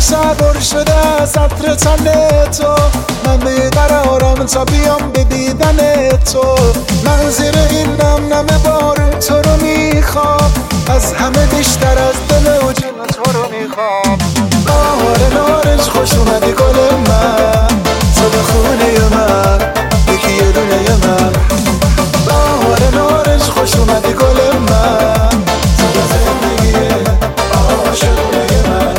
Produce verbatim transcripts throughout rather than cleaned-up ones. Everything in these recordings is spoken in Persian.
صبر شده از عطر تن تو، من بیقرارم تا بیام به دیدن تو. من زیر این نم نم بار تو رو میخوام، از همه بیشتر از دل و جون تو رو میخوام. بهار نارنج خوش اومدی گل من، تو به خونه من یکی یه دونه من. بهار نارنج خوش اومدی گل من، تو به زندگی عاشقونه من.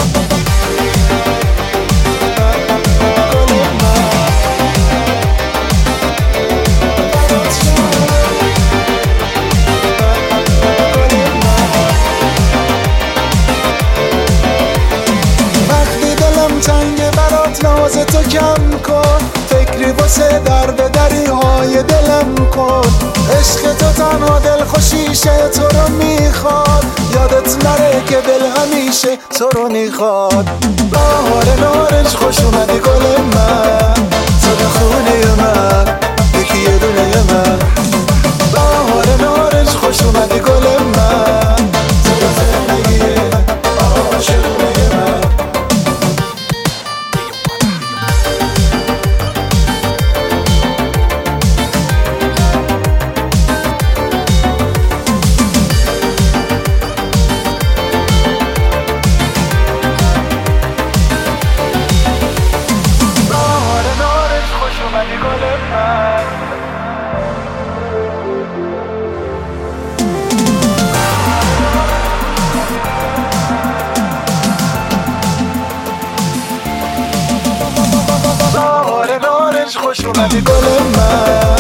ناز تو کم کن، فکری واسه درد دری های دلم کن. عشق تو تنها دل خوشیشه، تو رو میخواد. یادت نره که دل همیشه تو رو میخواد. بهار نارنج خوش اومدی گل من، تو به خونه من یکی یه دونه من. بهار نارنج خوش اومدی گل من، تو به زندگی عاشقونه من. خوش اومدی گل من.